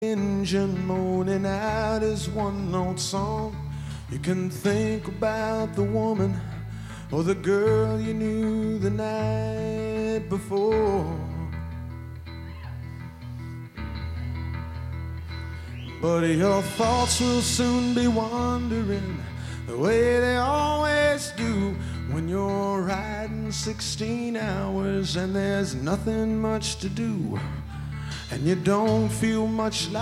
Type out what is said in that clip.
engine moaning out his one-note song. You can think about the woman or the girl you knew the night before. But your thoughts will soon be wandering the way they always do when you're riding 16 hours and there's nothing much to do, and you don't feel much like